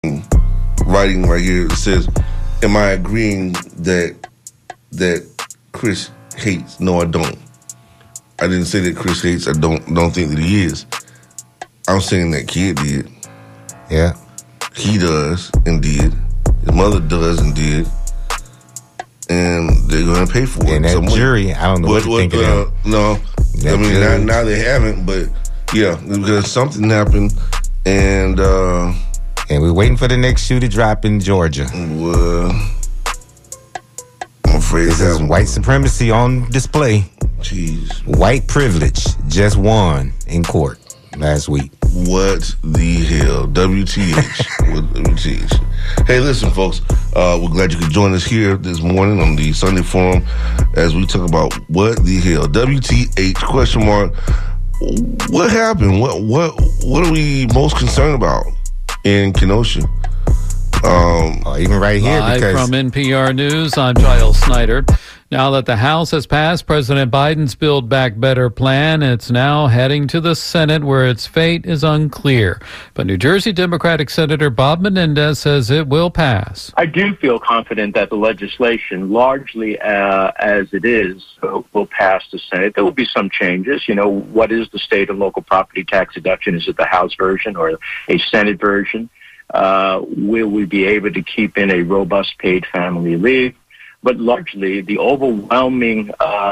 writing right here. It says, am I agreeing that Chris hates? No, I don't. I didn't say that Chris hates. I don't think that he is. I'm saying that kid did. Yeah. He does and did. His mother does and did. And they're going to pay for it. And that jury, I don't know what you think of that. No. I mean, now they haven't, but yeah, because something happened, and we're waiting for the next shoe to drop in Georgia. Well, I'm afraid this is white supremacy on display. Jeez. White privilege just won in court last week. What the hell? WTH. What WTH? Hey, listen, folks. We're glad you could join us here this morning on the Sunday Forum as we talk about what the hell. WTH, question mark. What happened? What are we most concerned about in Kenosha? Even right here. Live because from NPR News, I'm Giles Snyder. Now that the House has passed President Biden's Build Back Better plan, it's now heading to the Senate where its fate is unclear. But New Jersey Democratic Senator Bob Menendez says it will pass. I do feel confident that the legislation, largely as it is, will pass the Senate. There will be some changes. You know, what is the state and local property tax deduction? Is it the House version or a Senate version? Will we be able to keep in a robust paid family leave? But largely, the overwhelming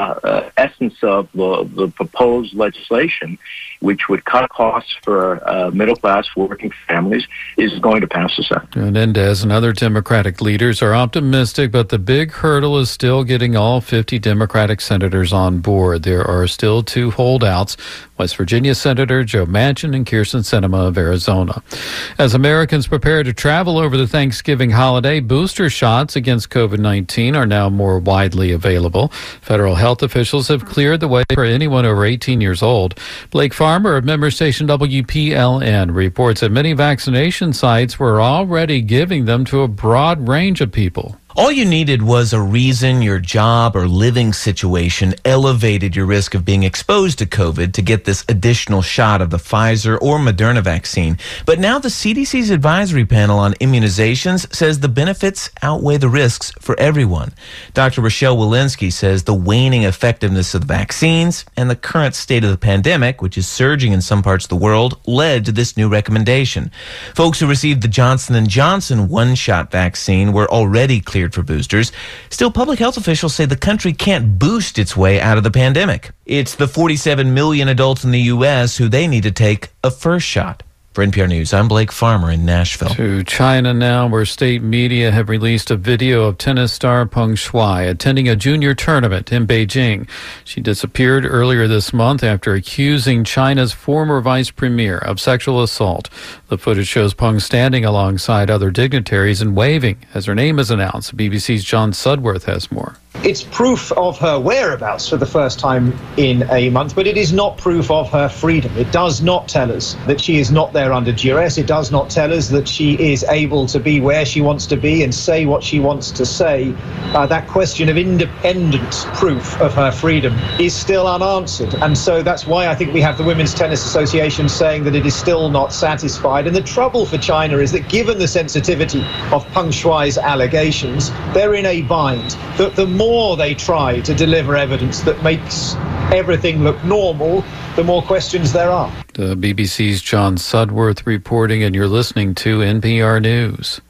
essence of the proposed legislation, which would cut costs for middle-class working families, is going to pass the Senate. Menendez and other Democratic leaders are optimistic, but the big hurdle is still getting all 50 Democratic senators on board. There are still two holdouts, West Virginia Senator Joe Manchin and Kyrsten Sinema of Arizona. As Americans prepare to travel over the Thanksgiving holiday, booster shots against COVID-19 are now more widely available. Federal health officials have cleared the way for anyone over 18 years old. Blake Farmer of member station WPLN reports that many vaccination sites were already giving them to a broad range of people. All you needed was a reason your job or living situation elevated your risk of being exposed to COVID to get this additional shot of the Pfizer or Moderna vaccine. But now the CDC's advisory panel on immunizations says the benefits outweigh the risks for everyone. Dr. Rochelle Walensky says the waning effectiveness of the vaccines and the current state of the pandemic, which is surging in some parts of the world, led to this new recommendation. Folks who received the Johnson & Johnson one-shot vaccine were already cleared for boosters. Still, public health officials say the country can't boost its way out of the pandemic. It's the 47 million adults in the U.S. who they need to take a first shot. For NPR News, I'm Blake Farmer in Nashville. To China now, where state media have released a video of tennis star Peng Shuai attending a junior tournament in Beijing. She disappeared earlier this month after accusing China's former vice premier of sexual assault. The footage shows Peng standing alongside other dignitaries and waving as her name is announced. BBC's John Sudworth has more. It's proof of her whereabouts for the first time in a month, but it is not proof of her freedom. It does not tell us that she is not there under duress. It does not tell us that she is able to be where she wants to be and say what she wants to say. That question of independent proof of her freedom is still unanswered. And so that's why I think we have the Women's Tennis Association saying that it is still not satisfied. And the trouble for China is that given the sensitivity of Peng Shuai's allegations, they're in a bind. The more they try to deliver evidence that makes everything look normal, the more questions there are. The BBC's John Sudworth reporting, and you're listening to NPR News.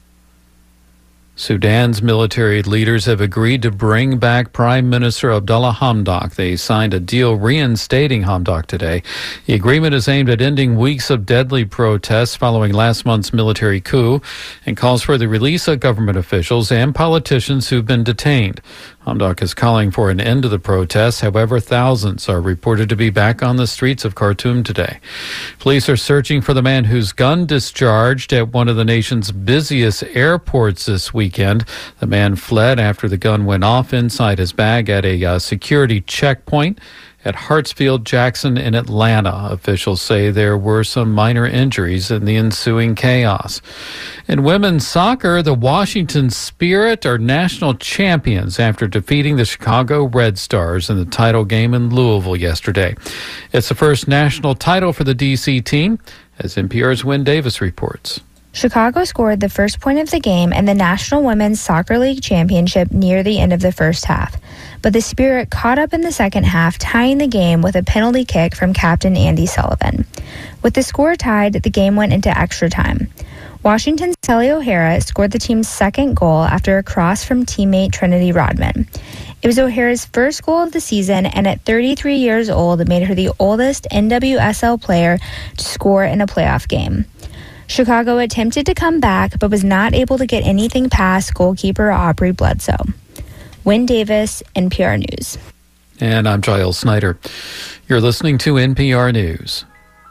Sudan's military leaders have agreed to bring back Prime Minister Abdullah Hamdok. They signed a deal reinstating Hamdok today. The agreement is aimed at ending weeks of deadly protests following last month's military coup and calls for the release of government officials and politicians who've been detained. Hamdok is calling for an end to the protests. However, thousands are reported to be back on the streets of Khartoum today. Police are searching for the man whose gun discharged at one of the nation's busiest airports this weekend. The man fled after the gun went off inside his bag at a security checkpoint at Hartsfield-Jackson in Atlanta. Officials say there were some minor injuries in the ensuing chaos. In women's soccer, the Washington Spirit are national champions after defeating the Chicago Red Stars in the title game in Louisville yesterday. It's the first national title for the D.C. team, as NPR's Wynn Davis reports. Chicago scored the first point of the game in the National Women's Soccer League Championship near the end of the first half, but the Spirit caught up in the second half, tying the game with a penalty kick from captain Andy Sullivan. With the score tied, the game went into extra time. Washington's Sally O'Hara scored the team's second goal after a cross from teammate Trinity Rodman. It was O'Hara's first goal of the season, and at 33 years old, it made her the oldest NWSL player to score in a playoff game. Chicago attempted to come back, but was not able to get anything past goalkeeper Aubrey Bledsoe. Wynn Davis, NPR News. And I'm Giles Snyder. You're listening to NPR News.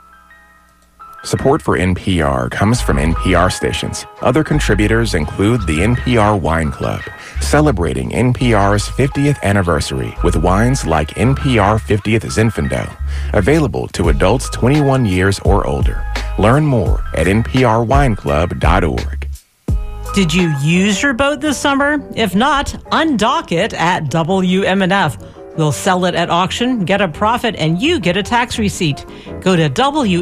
Support for NPR comes from NPR stations. Other contributors include the NPR Wine Club, celebrating NPR's 50th anniversary with wines like NPR 50th Zinfandel, available to adults 21 years or older. Learn more at nprwineclub.org. Did you use your boat this summer? If not, undock it at WMNF. We'll sell it at auction, get a profit, and you get a tax receipt. Go to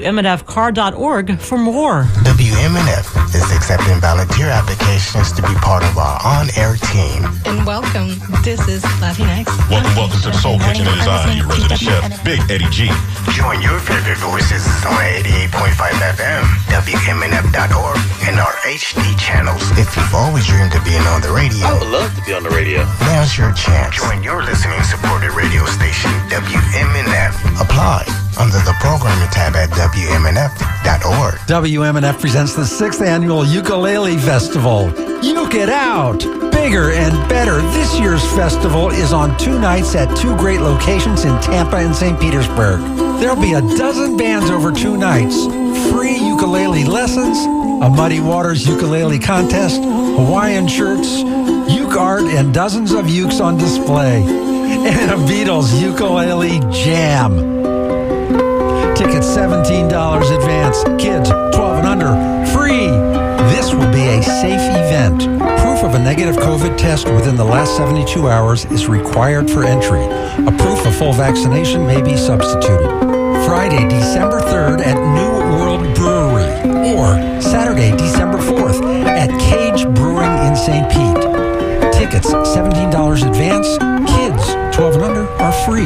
WMNFcar.org for more. WMNF is accepting volunteer applications to be part of our on-air team. And welcome. This is Latinx. Welcome to the Soul Kitchen. It is I, your resident chef, Big Eddie G. Join your favorite voices on 88.5 FM, WMNF.org, and our HD channels. If you've always dreamed of being on the radio, I would love to be on the radio. Now's your chance. Join your listening supported radio station, WMNF. Apply under the programming tab at WMNF.org. WMNF presents the 6th Annual Ukulele Festival. Uke it out! Bigger and better. This year's festival is on 2 nights at 2 great locations in Tampa and St. Petersburg. There'll be a dozen bands over 2 nights. Free ukulele lessons, a Muddy Waters ukulele contest, Hawaiian shirts, uke art, and dozens of ukes on display. And a Beatles ukulele jam. Tickets $17 advance. Kids 12 and under, free. This will be a safe event. Proof of a negative COVID test within the last 72 hours is required for entry. A proof of full vaccination may be substituted. Friday, December 3rd at New World Brewery, or Saturday, December 4th at Cage Brewing in St. Pete. Tickets $17 advance. Kids 12 and under are free.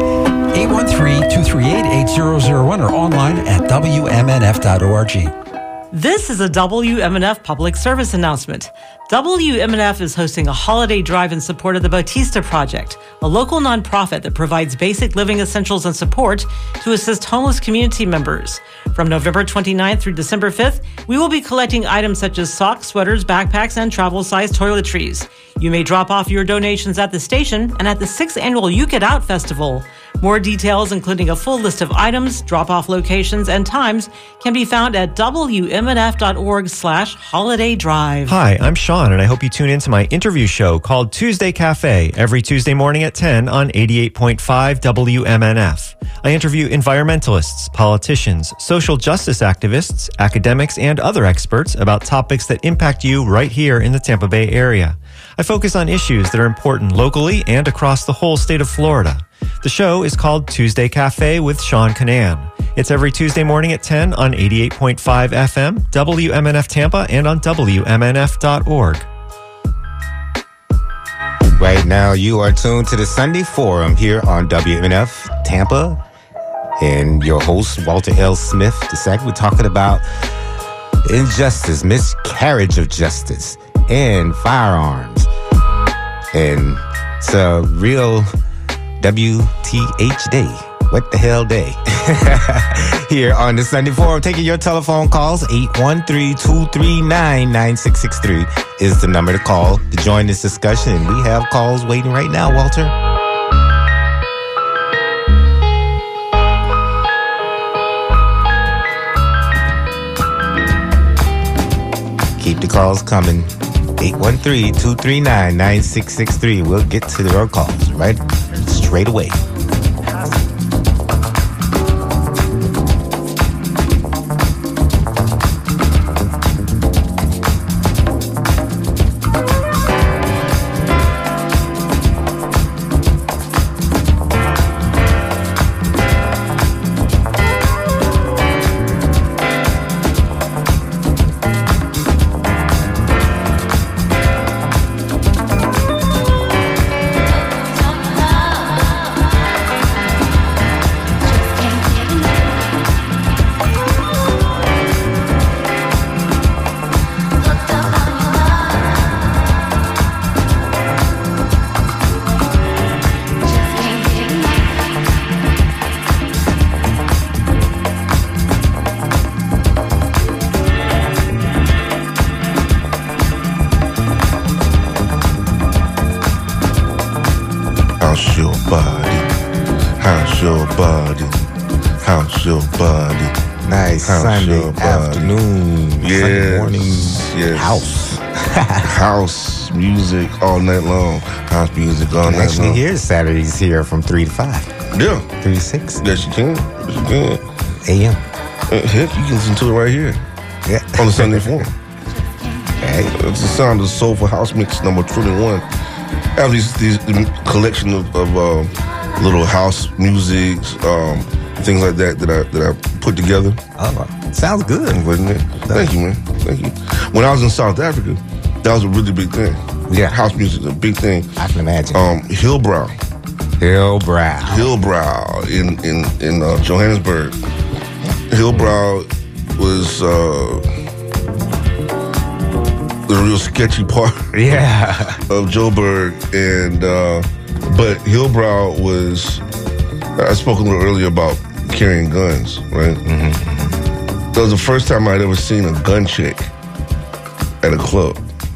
813-238-8001 or online at WMNF.org. This is a WMNF public service announcement. WMNF is hosting a holiday drive in support of the Bautista Project, a local nonprofit that provides basic living essentials and support to assist homeless community members. From November 29th through December 5th, we will be collecting items such as socks, sweaters, backpacks, and travel-sized toiletries. You may drop off your donations at the station and at the 6th Annual Uke It Out Festival. More details, including a full list of items, drop-off locations, and times, can be found at WMNF.org/holiday drive. Hi, I'm Sean, and I hope you tune into my interview show called Tuesday Cafe every Tuesday morning at 10 on 88.5 WMNF. I interview environmentalists, politicians, social justice activists, academics, and other experts about topics that impact you right here in the Tampa Bay area. I focus on issues that are important locally and across the whole state of Florida. The show is called Tuesday Cafe with Sean Canan. It's every Tuesday morning at 10 on 88.5 FM, WMNF Tampa, and on WMNF.org. Right now, you are tuned to the Sunday Forum here on WMNF Tampa. And your host, Walter L. Smith, II. We're talking about injustice, miscarriage of justice, and firearms. And it's a real WTH day. What the hell day? Here on the Sunday Forum, taking your telephone calls. 813-239-9663 is the number to call to join this discussion. And we have calls waiting right now, Walter. Keep the calls coming. 813-239-9663. We'll get to your calls right straight away. Sunday afternoon, Sunday morning, house. House music all night long. House music all night long. Actually, here's Saturdays here from 3 to 5. Yeah. 3 to 6. Yes, you can. Yes, you can. AM. Heck, you can listen to it right here. Yeah. On the Sunday Forum. Hey. It's the sound of Soulful House Mix number 21. I have these collection of little house music, things like that I put together. Oh, sounds good. Thank you, man. Thank you. When I was in South Africa, that was a really big thing. Yeah. House music is a big thing. I can imagine. Hillbrow in Johannesburg. Hillbrow was the real sketchy part of Joburg, and but Hillbrow was, I spoke a little earlier about carrying guns, right? Mm-hmm. That was the first time I'd ever seen a gun check at a club.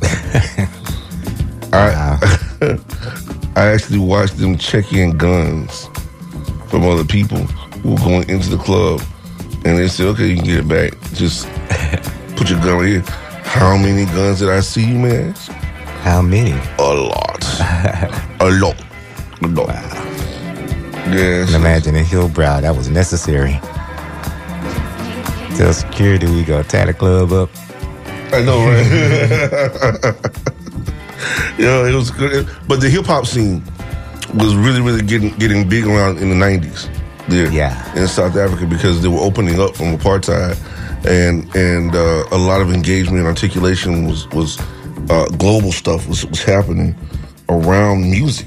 I actually watched them check in guns from other people who were going into the club, and they said, okay, you can get it back. Just put your gun right here. How many guns did I see, you may ask? How many? A lot. A lot. Wow. Yes. And imagine in Hillbrow, that was necessary. Tell security we go tie the club up. I know, right? Yeah, it was good. But the hip hop scene was really, really getting big around in the 90s there in South Africa, because they were opening up from apartheid, and a lot of engagement and articulation was global stuff was happening around music.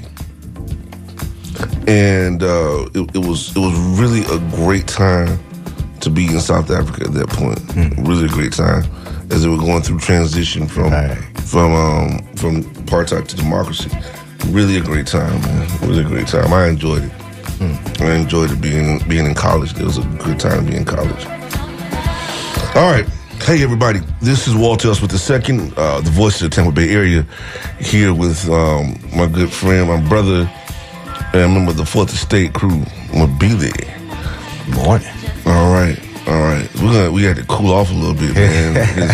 And it was really a great time to be in South Africa at that point. Really a great time, as they were going through transition from apartheid to democracy. Really a great time, man. Really a great time. I enjoyed it. I enjoyed it being in college. It was a good time to be in college. All right. Hey, everybody. This is Walter L. Smith II, the voice of the Tampa Bay area, here with my good friend, my brother, and a member of the Fourth Estate crew, Mabili. Morning. All right. We had to cool off a little bit, man.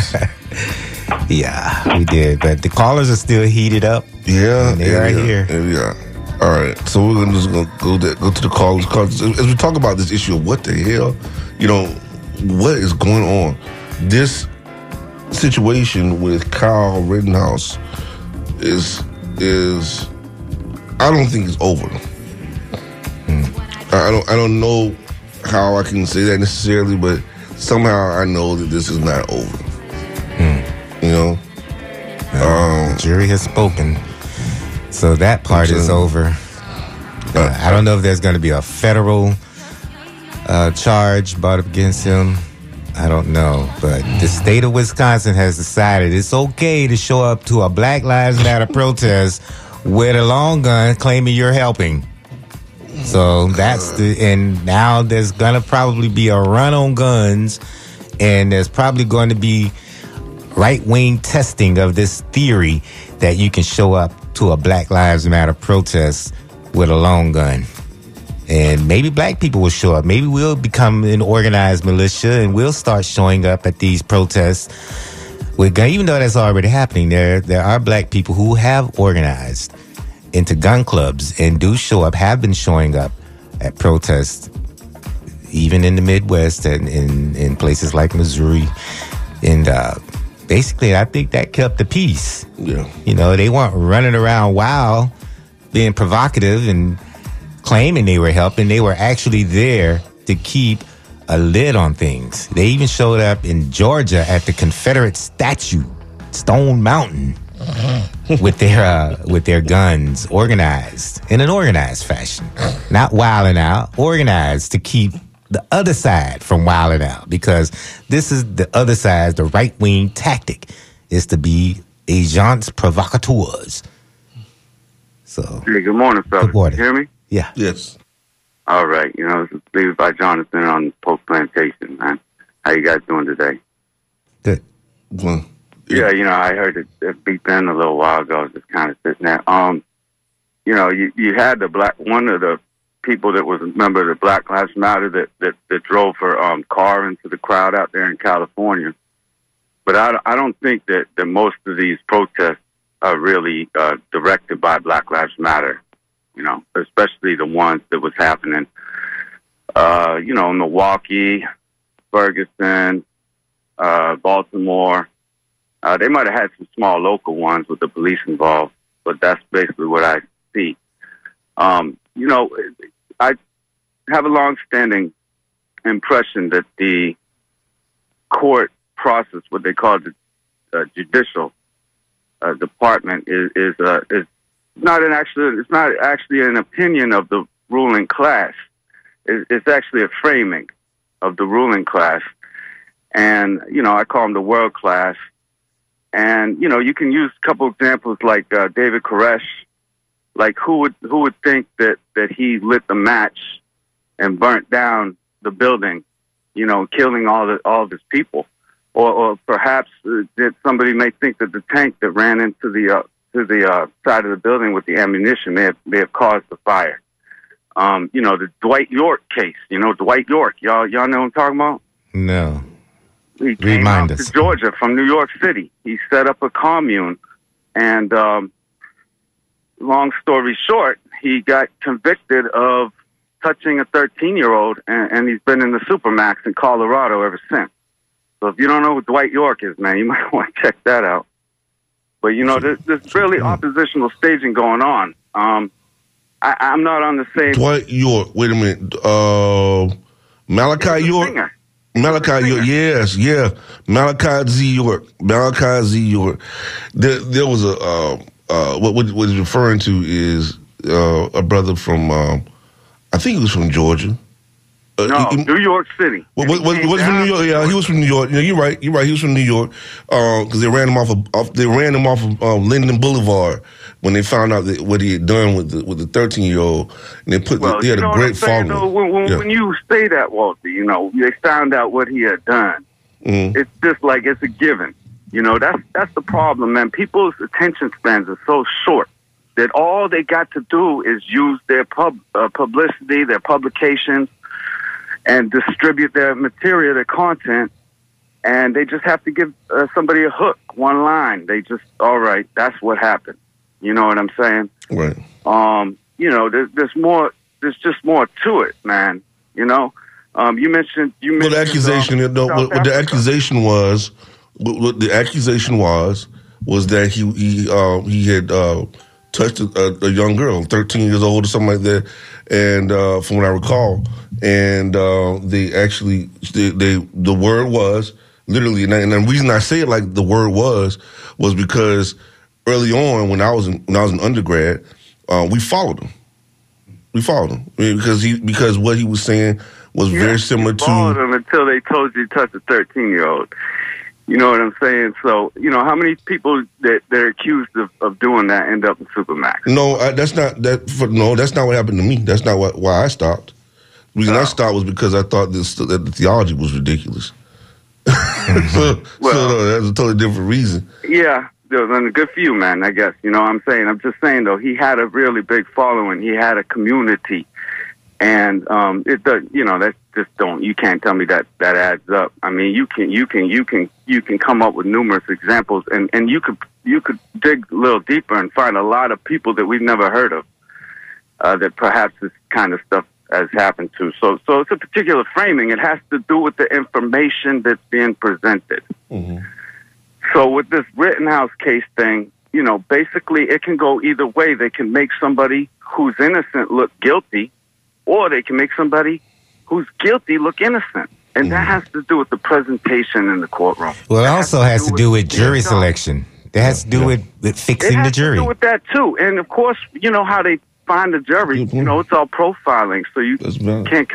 Yeah, we did. But the callers are still heated up. Yeah, and they are here. Yeah. All right. So we're just gonna go to the callers. As we talk about this issue of what the hell, what is going on. This situation with Kyle Rittenhouse is I don't think it's over. I don't know how I can say that necessarily, but somehow I know that this is not over. The jury has spoken, so that part is over. I don't know if there's going to be a federal charge brought up against him. I don't know, but the state of Wisconsin has decided it's okay to show up to a Black Lives Matter protest with a long gun claiming you're helping. So and now there's gonna probably be a run on guns, and there's probably going to be right-wing testing of this theory that you can show up to a Black Lives Matter protest with a long gun. And maybe black people will show up. Maybe we'll become an organized militia and we'll start showing up at these protests with guns. Even though that's already happening, there are black people who have organized into gun clubs and do show up, have been showing up at protests, even in the Midwest and in places like Missouri. And basically, I think that kept the peace. Yeah. They weren't running around wild, being provocative and claiming they were helping. They were actually there to keep a lid on things. They even showed up in Georgia at the Confederate statue, Stone Mountain, with their guns, organized in an organized fashion, not wilding out, organized to keep the other side from wilding out, because this is the other side. The right wing tactic is to be agents provocateurs. So, hey, good morning, fellas. Good morning. You hear me? Yeah. Yes. All right. This is Leave by Jonathan on Post Plantation, man. How you guys doing today? Good. Well, yeah, I heard it beeping a little while ago. I was just kind of sitting there. You had one of the people that was a member of the Black Lives Matter that drove her car into the crowd out there in California. But I don't think that most of these protests are really directed by Black Lives Matter, especially the ones that was happening, Milwaukee, Ferguson, Baltimore. They might have had some small local ones with the police involved, but that's basically what I see. I have a long-standing impression that the court process, what they call the judicial department, is not actually an opinion of the ruling class. It's actually a framing of the ruling class, and I call them the world class. And you can use a couple examples like David Koresh. Like who would think that he lit the match and burnt down the building, killing all of his people, or perhaps that somebody may think that the tank that ran into the side of the building with the ammunition may have caused the fire. The Dwight York case. Dwight York. Y'all know what I'm talking about? No. He came out to Georgia from New York City. He set up a commune, and long story short, he got convicted of touching a 13-year-old, and he's been in the Supermax in Colorado ever since. So if you don't know who Dwight York is, man, you might want to check that out. But, there's really oppositional staging going on. I'm not on the same... Dwight York, wait a minute. Malachi York? Malachi York, yes, yeah. Malachi Z. York. There was what he's referring to is a brother from, I think he was from Georgia. New York City. Was from New York? Yeah, he was from New York. Yeah, you're right. He was from New York because they ran him off of Linden Boulevard when they found out what he had done with the 13-year-old, and they had a great following. When you say that, Walter, they found out what he had done. Mm-hmm. It's just like it's a given. That's the problem, man. People's attention spans are so short that all they got to do is use their publicity, their publications, and distribute their material, their content, and they just have to give somebody a hook, one line. They just, all right, that's what happened. You know what I'm saying? Right. There's more. There's just more to it, man. You mentioned. Well, the accusation. What the accusation was. What the accusation was that he had touched a young girl, 13 years old or something like that, and from what I recall, and the word was literally, and the reason I say it like the word was because early on when I was an undergrad, we followed him. Because what he was saying was very similar to. Followed him until they told you to touch a 13-year-old. You know what I'm saying? So, how many people that they're accused of doing that end up in Supermax? No, that's not what happened to me. That's not why I stopped. The reason I stopped was because I thought that the theology was ridiculous. So that's a totally different reason. Yeah, good for you, man, I guess. I'm just saying, though, he had a really big following. He had a community. And it does, that's just you can't tell me that adds up. I mean, you can come up with numerous examples, and you could dig a little deeper and find a lot of people that we've never heard of that perhaps this kind of stuff has happened to. So it's a particular framing. It has to do with the information that's being presented. Mm-hmm. So with this Rittenhouse case thing, basically it can go either way. They can make somebody who's innocent look guilty, or they can make somebody who's guilty look innocent. And that has to do with the presentation in the courtroom. Well, it also has to do with jury selection. That has to do with fixing the jury. It has to do with that, too. And, of course, how they find the jury. It's all profiling. So you can't,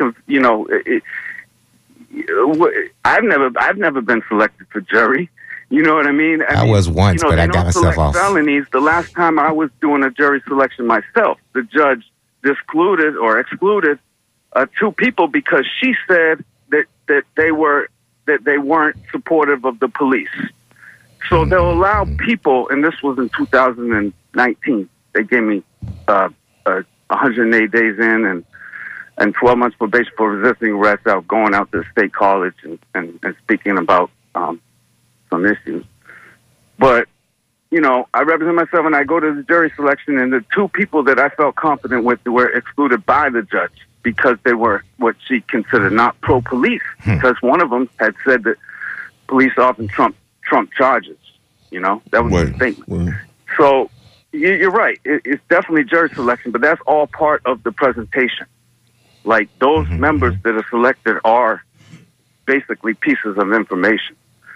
I've never been selected for jury. You know what I mean? I was once, but I got myself off. Felonies. The last time I was doing a jury selection myself, the judge excluded two people because she said that they weren't supportive of the police. So they'll allow people, and this was in 2019. They gave me 108 days in, and and 12 months probation for resisting arrest out going out to state college and speaking about some issues. But, you know, I represent myself and I go to the jury selection, and the two people that I felt confident with were excluded by the judge because they were what she considered not pro-police, because one of them had said that police often trump charges. You know, that was the statement. So you're right. It's definitely jury selection, but that's all part of the presentation. Like, those members that are selected are basically pieces of information.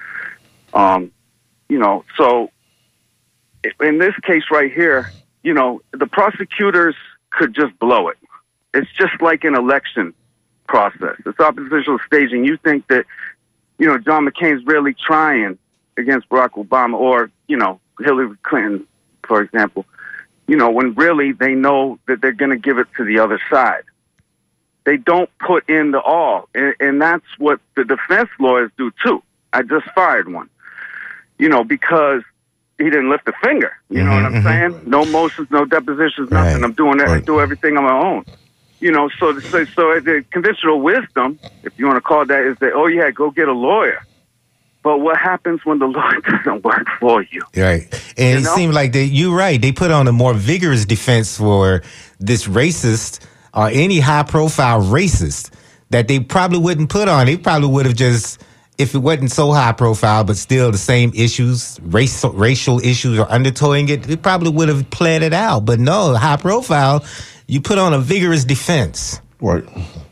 You know, so in this case right here, you know, the prosecutors could just blow it. It's just like an election process. It's oppositional staging. You think that, you know, John McCain's really trying against Barack Obama or, you know, Hillary Clinton, for example, you know, when really they know that they're going to give it to the other side. They don't put in the all. And that's what the defense lawyers do, too. I just fired one, you know, because he didn't lift a finger. You know what I'm saying? No motions, no depositions, nothing. I'm doing it. I do everything on my own. You know, so the conventional wisdom, if you want to call it that, is that, oh, yeah, go get a lawyer. But what happens when the lawyer doesn't work for you? Right. And it seemed like you're right. They put on a more vigorous defense for this racist or any high-profile racist that they probably wouldn't put on. They probably would have just, if it wasn't so high-profile, but still the same issues, racial issues are undertowing it, they probably would have played it out. But no, high-profile, you put on a vigorous defense. Right.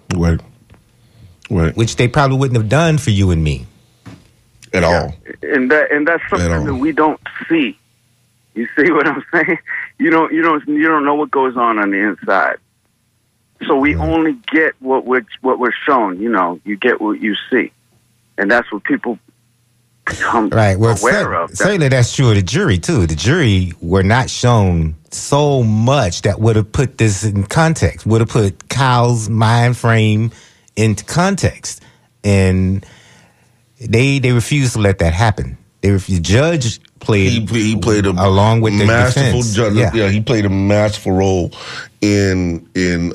Which they probably wouldn't have done for you and me. At all. And that's something that we don't see. You see what I'm saying? You don't know what goes on the inside. So we only get what we're shown. You know, you get what you see, and that's what people become aware of. Certainly, that's true of the jury too. The jury were not shown so much that would have put this in context. Would have put Kyle's mind frame into context, and they refused to let that happen. The judge played. He played along with the defense. Judge. Yeah, he played a masterful role in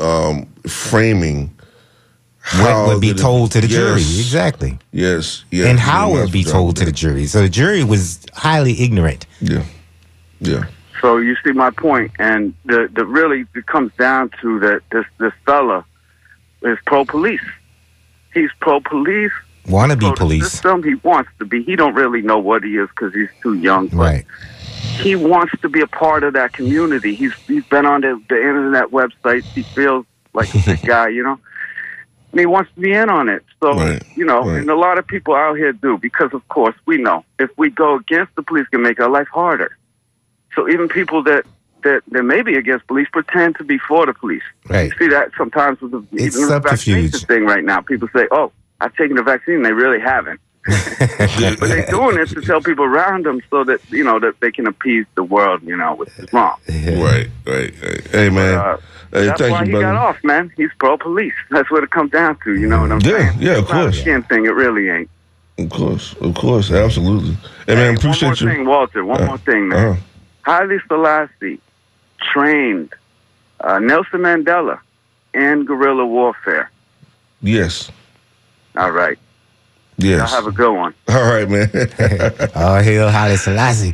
framing what would be told to the jury. Exactly. Yes. And how it would be told to the jury. So the jury was highly ignorant. Yeah. So you see my point, and the really it comes down to that this fella is pro-police. He's pro-police. Want to be police. System he wants to be. He don't really know what he is because he's too young. Right. He wants to be a part of that community. He's been on the internet websites. He feels like a big guy, you know. And he wants to be in on it. So, and a lot of people out here do, because, of course, we know if we go against the police, it can make our life harder. So even people that may be against police pretend to be for the police. Right. You see that sometimes with even the vaccination thing right now. People say, oh, I've taken the vaccine. They really haven't. But they're doing it to tell people around them so that, you know, that they can appease the world, you know, which is wrong. Right. Hey, man. That's why he got off, man. He's pro-police. That's what it comes down to, you know what I'm saying? Yeah, of course. It's not a skin thing. It really ain't. Of course. Absolutely. Hey, man, appreciate you. One more thing, Walter. One more thing, man. Haile Selassie trained Nelson Mandela in guerrilla warfare. Yes. All right. Yes. Y'all have a good one. All right, man. Oh, hail Haile Selassie.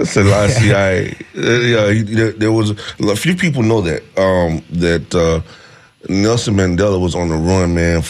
There was a few people know that Nelson Mandela was on the run, man.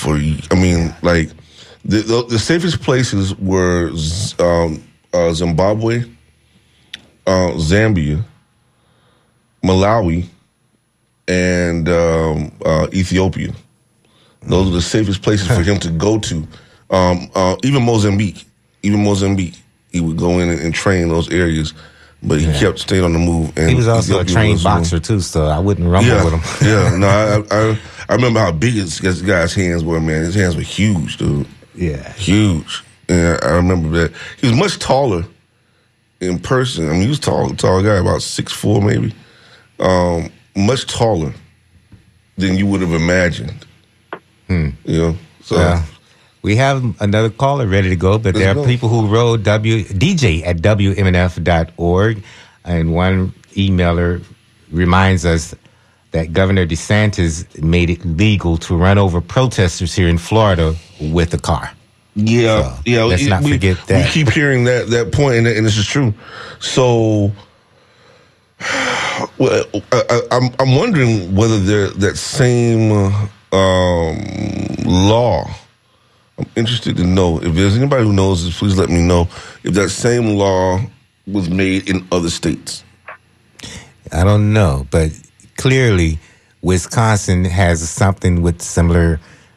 The safest places were Zimbabwe, Zambia, Malawi, and Ethiopia. Those are the safest places for him to go to. Even Mozambique, he would go in and train those areas, but he kept staying on the move. And he was also a trained boxer too, so I wouldn't rumble with him. I remember how big this guy's hands were, man. His hands were huge, dude. Yeah, huge. And I remember that he was much taller in person. I mean, he was tall guy, about 6'4", maybe, much taller than you would have imagined. You know, so. Yeah. We have another caller ready to go, but there are people who wrote DJ at WMNF.org, and one emailer reminds us that Governor DeSantis made it legal to run over protesters here in Florida with a car. Yeah, so let's not forget that. We keep hearing that point, and this is true. So, well, I'm wondering whether that same law. I'm interested to know if there's anybody who knows this. Please let me know if that same law was made in other states. I don't know, but clearly, Wisconsin has something with similar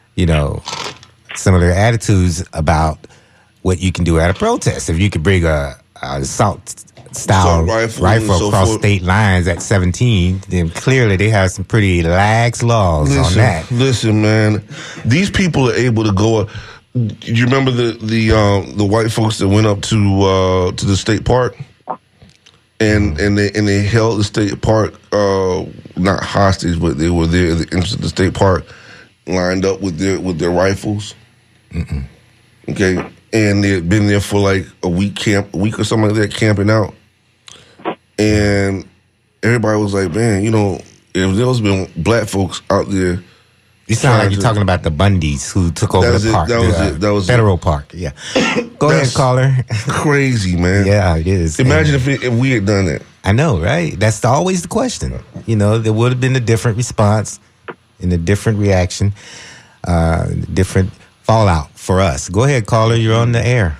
attitudes about what you can do at a protest. If you could bring a assault-style rifle across state lines at 17, then clearly they have some pretty lax laws on that. Listen, man, these people are able to go. Do you remember the white folks that went up to the state park? And they held the state park not hostage, but they were there at the entrance of the state park, lined up with their rifles. Mm-mm. Okay, and they had been there for like a week or something like that, camping out. And everybody was like, "Man, if there was been black folks out there." You sound like you're talking about the Bundys who took over the park. That was Federal Park. Yeah. Go ahead, caller. Crazy, man. Yeah, it is. Imagine if we had done that. I know, right? That's always the question. There would have been a different response and a different reaction, different fallout for us. Go ahead, caller. You're on the air.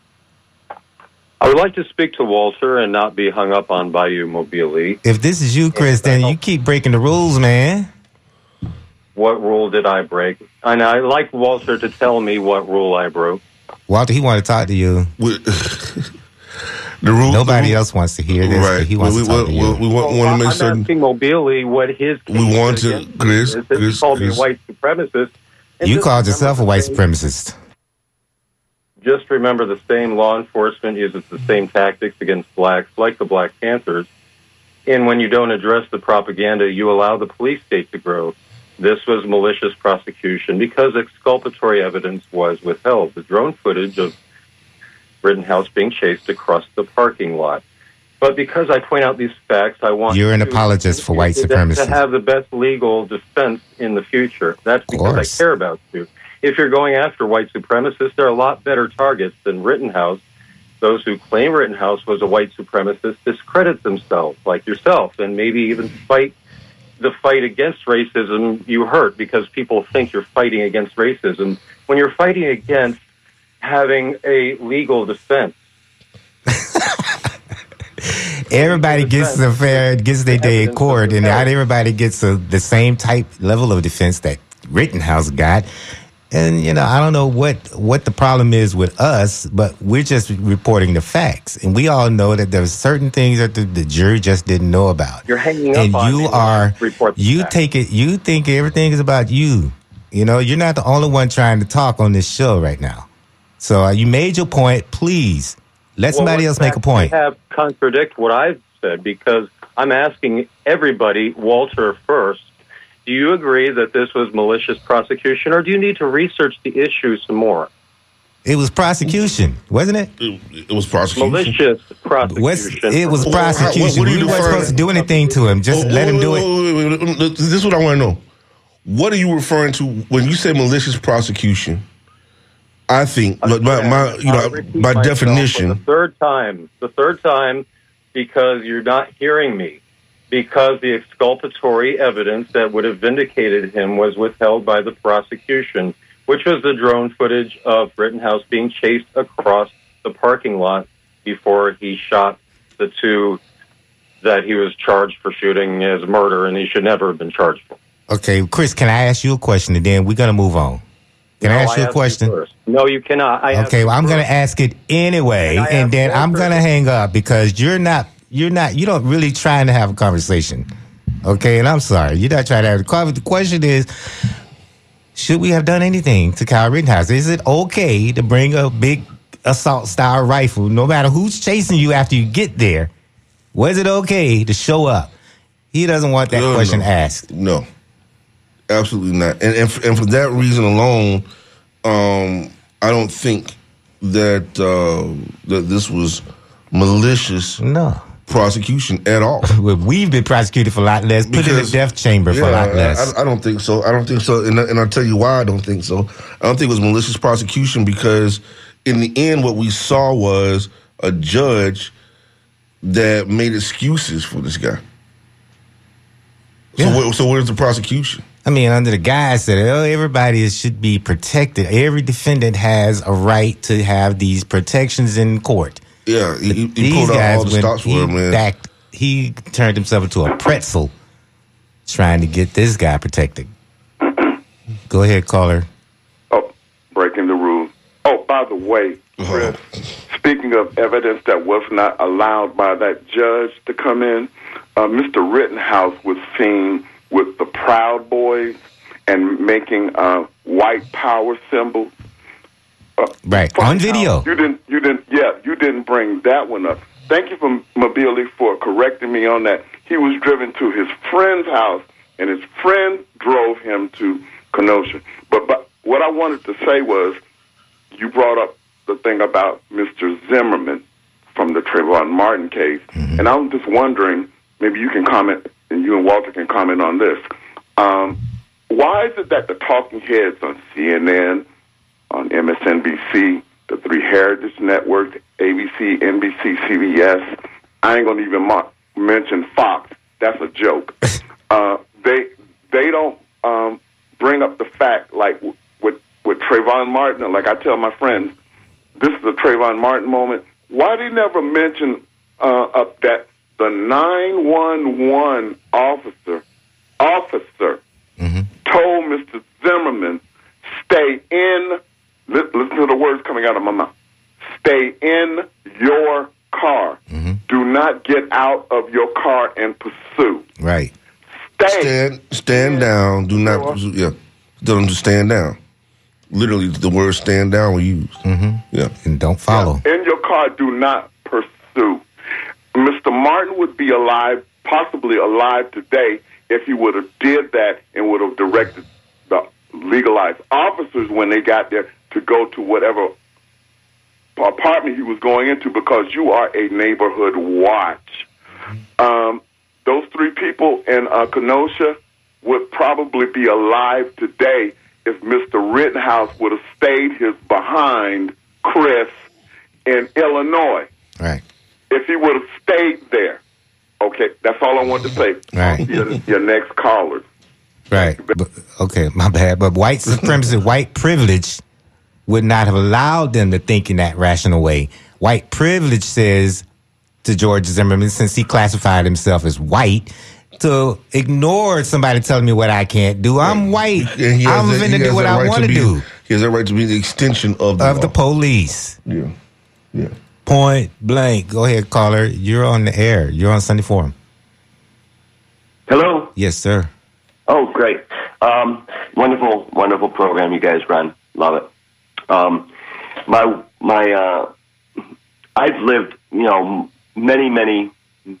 I would like to speak to Walter and not be hung up on Bayou Mobile. If this is you, Chris, then you keep breaking the rules, man. What rule did I break? And I'd like Walter to tell me what rule I broke. Walter, he wanted to talk to you. Nobody else wants to hear this. Right. But he wants to talk to you. We want to make certain. I'm asking Mobile what his case we want to, Chris. He called me a white supremacist. You called yourself a white supremacist. Just remember, the same law enforcement uses the same tactics against blacks, like the Black Panthers. And when you don't address the propaganda, you allow the police state to grow. This was malicious prosecution because exculpatory evidence was withheld. The drone footage of Rittenhouse being chased across the parking lot. But because I point out these facts, I want You're an apologist for white supremacy. To have the best legal defense in the future. That's because I care about you. If you're going after white supremacists, there are a lot better targets than Rittenhouse. Those who claim Rittenhouse was a white supremacist discredit themselves, like yourself, and maybe even fight the fight against racism you hurt because people think you're fighting against racism when you're fighting against having a legal defense. Everybody gets their day in court, and not everybody gets the same type level of defense that Rittenhouse got. And, I don't know what the problem is with us, but we're just reporting the facts. And we all know that there's certain things that the jury just didn't know about. You're hanging up and on you me are, you facts. take it, you think everything is about you. You're not the only one trying to talk on this show right now. So you made your point. Please, let somebody else make a point. I have contradict what I've said because I'm asking everybody, Walter first, do you agree that this was malicious prosecution, or do you need to research the issue some more? It was prosecution, wasn't it? It was prosecution. Malicious prosecution. It was prosecution. We weren't supposed to do anything to him. Just let him do it. This is what I want to know. What are you referring to when you say malicious prosecution? I think my definition. The third time, because you're not hearing me. Because the exculpatory evidence that would have vindicated him was withheld by the prosecution, which was the drone footage of Rittenhouse being chased across the parking lot before he shot the two that he was charged for shooting as murder, and he should never have been charged for. Okay, Chris, can I ask you a question, and then we're going to move on? Can I ask you a question? No, you cannot. Okay, well, I'm going to ask it anyway, and then I'm going to hang up because you don't really trying to have a conversation. Okay, and I'm sorry. You're not trying to have a conversation. The question is, should we have done anything to Kyle Rittenhouse? Is it okay to bring a big assault-style rifle, no matter who's chasing you after you get there? Was it okay to show up? He doesn't want that question asked. No, absolutely not. And for that reason alone, I don't think that that this was malicious. No. prosecution at all. We've been prosecuted for a lot less. Put in a death chamber for a lot less. I don't think so. And I'll tell you why I don't think so. I don't think it was malicious prosecution because in the end, what we saw was a judge that made excuses for this guy. So where's the prosecution? I mean, under the guise that everybody should be protected. Every defendant has a right to have these protections in court. Yeah, he pulled out all the stops for him, man. He turned himself into a pretzel trying to get this guy protected. Go ahead, caller. Oh, breaking the rules. Oh, by the way, Chris, speaking of evidence that was not allowed by that judge to come in, Mr. Rittenhouse was seen with the Proud Boys and making white power symbols. Right, on video. You didn't bring that one up. Thank you, Mobili, for correcting me on that. He was driven to his friend's house, and his friend drove him to Kenosha. But what I wanted to say was, you brought up the thing about Mr. Zimmerman from the Trayvon Martin case, and I'm just wondering, maybe you can comment, and you and Walter can comment on this. Why is it that the talking heads on CNN, on MSNBC, the three Heritage Networks, ABC, NBC, CBS, I ain't going to even mention Fox. That's a joke. They don't bring up the fact, like with Trayvon Martin, and like I tell my friends, this is a Trayvon Martin moment. Why did he never mention up that the 911 officer told Mr. Zimmerman, stay in, listen to the words coming out of my mouth, stay in your car. Do not get out of your car and pursue. Right. Stand down. Do not, don't stand down. Literally, the word stand down we use. Yeah. And don't follow. In your car, do not pursue. Mr. Martin would be alive, possibly alive today, if he would have did that and would have directed the legalized officers when they got there to go to whatever apartment he was going into, because you are a neighborhood watch. Those three people in Kenosha would probably be alive today if Mr. Rittenhouse would have stayed his behind, Chris, in Illinois. Right. If he would have stayed there. Okay, that's all I wanted to say. Right. Your next caller. Right. Okay, my bad. But white supremacy, white privilege would not have allowed them to think in that rational way. White privilege says to George Zimmerman, since he classified himself as white, to ignore somebody telling me what I can't do. I'm white. I'm going to do what I want to do. He has that right to be the extension of the police. Yeah. Point blank. Go ahead, caller. You're on the air. You're on Sunday Forum. Hello? Yes, sir. Oh, great. Wonderful program you guys run. Love it. I've lived, many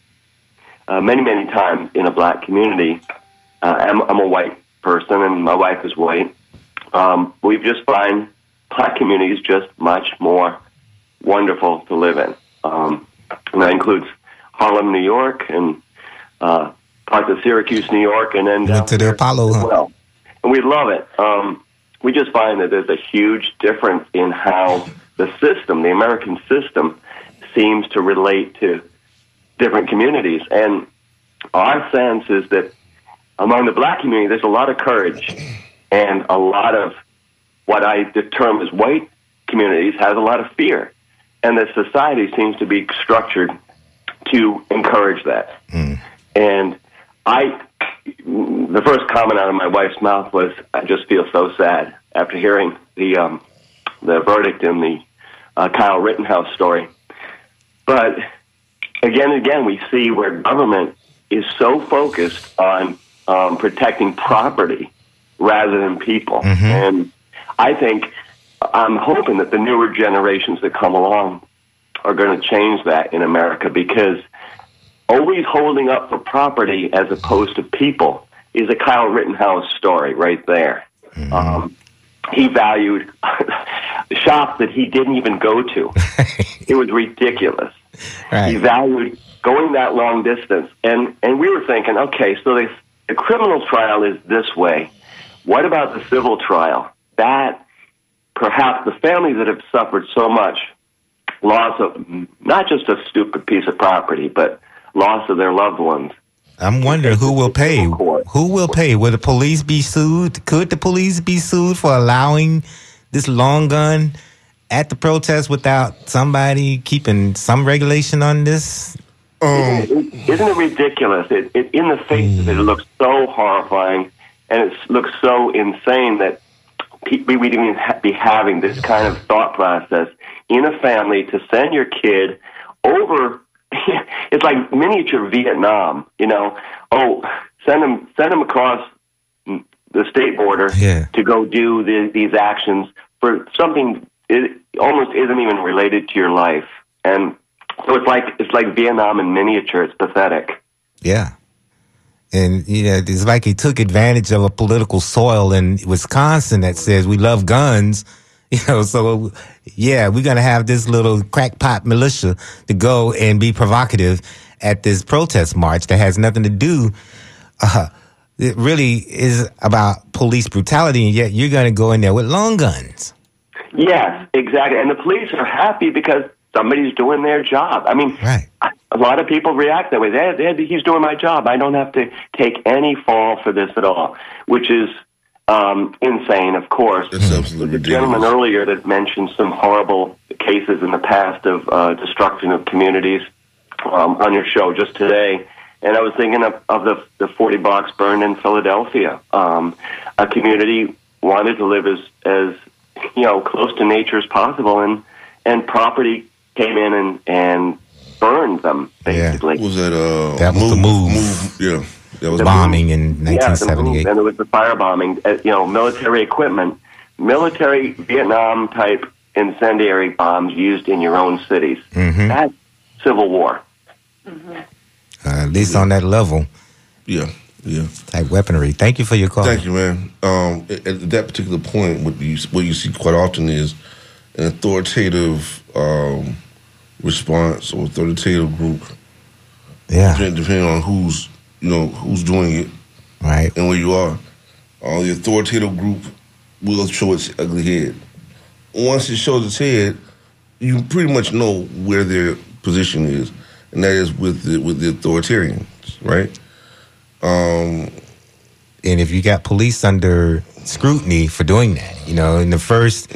times in a black community. I'm a white person, and my wife is white. We've just find black communities just much more wonderful to live in. And that includes Harlem, New York, and parts of Syracuse, New York, and then went to the Apollo. Well, and we love it. We just find that there's a huge difference in how the system, the American system, seems to relate to different communities. And our sense is that among the black community, there's a lot of courage, and a lot of what I term as white communities has a lot of fear. And the society seems to be structured to encourage that. And the first comment out of my wife's mouth was, I just feel so sad after hearing the verdict in the Kyle Rittenhouse story. But again and again, we see where government is so focused on protecting property rather than people. And I'm hoping that the newer generations that come along are going to change that in America, because always holding up for property as opposed to people is a Kyle Rittenhouse story right there. He valued shops that he didn't even go to. It was ridiculous. Right. He valued going that long distance. And we were thinking, okay, so the criminal trial is this way. What about the civil trial? That perhaps the families that have suffered so much loss of not just a stupid piece of property, but loss of their loved ones. I'm wondering who will pay. Who will pay? Will the police be sued? Could the police be sued for allowing this long gun at the protest without somebody keeping some regulation on this? Isn't it ridiculous? It in the face of it, it looks so horrifying, and it looks so insane that we would even be having this kind of thought process in a family to send your kid over. It's like miniature Vietnam, you know. Oh, send them across the state border to go do these actions for something it almost isn't even related to your life. And so it's like Vietnam in miniature. It's pathetic. Yeah. And, you know, it's like he took advantage of a political soil in Wisconsin that says we love guns. You know, so, yeah, we're going to have this little crackpot militia to go and be provocative at this protest march that has nothing to do. It really is about police brutality, and yet you're going to go in there with long guns. Yes, exactly. And the police are happy because somebody's doing their job. I mean, a lot of people react that way. He's doing my job. I don't have to take any fall for this at all, which is insane, of course. It's absolutely the gentleman earlier that mentioned some horrible cases in the past of destruction of communities on your show just today. And I was thinking of the 40 blocks burned in Philadelphia. A community wanted to live as you know, close to nature as possible, and property came in and burned them, basically. Was that that was the move? Yeah. That was bombing in 1978. And it was the firebombing, you know, military equipment, military Vietnam-type incendiary bombs used in your own cities. Mm-hmm. That's civil war. At least on that level. Yeah. Type weaponry. Thank you for your call. Thank you, man. At that particular point, what you see quite often is an authoritative response or authoritative group. Yeah. Depending on who's doing it, right, and where you are. The authoritative group will show its ugly head. Once it shows its head, you pretty much know where their position is, and that is with the authoritarians, right? And if you got police under scrutiny for doing that, you know, in the first,